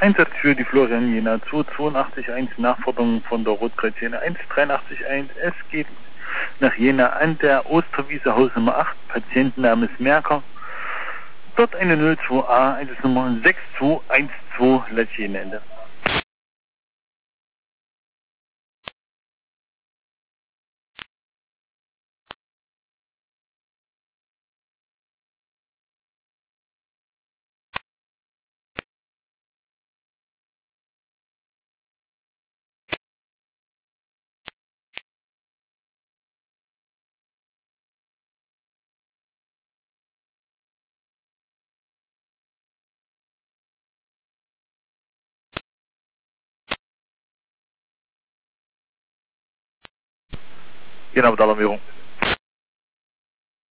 Einsatz für die Florian Jena 282.1, Nachforderung von der Rotkreuzjena 183.1. Es geht nach Jena an der Osterwiese, Hausnummer 8, Patientenname ist Merker. Dort eine 02a, Einsatznummer 6212, Latschenende. Genau, mit Alarmierung.